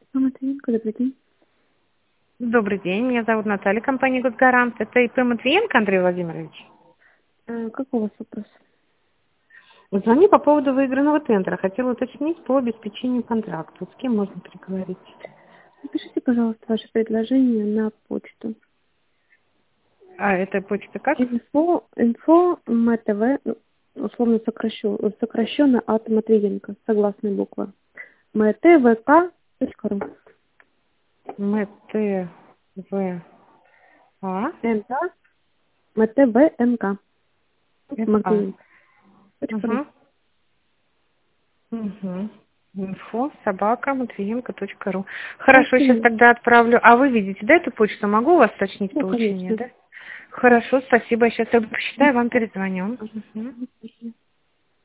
Матвиенко, добрый день. Добрый день, меня зовут Наталья, компания «Госгарант». Это ИП Матвиенко Андрей Владимирович. Как у вас вопрос? Звоню по поводу выигранного тендера. Хотела уточнить по обеспечению контракта. С кем можно переговорить? Напишите, пожалуйста, ваше предложение на почту. А это почта как? Info МТВ, условно сокращенно от Матвиенко, согласные буквы. mtvk.ru. МТВА. МТ, МТВНК. НА. Матвиенко.ру. Угу. Угу. info@matvienko.ru. Хорошо, сейчас тогда отправлю. А вы видите, да, эту почту? Могу у вас уточнить Ну, получение, конечно. да? Хорошо, спасибо. Сейчас я посчитаю, вам перезвоню. Мгм.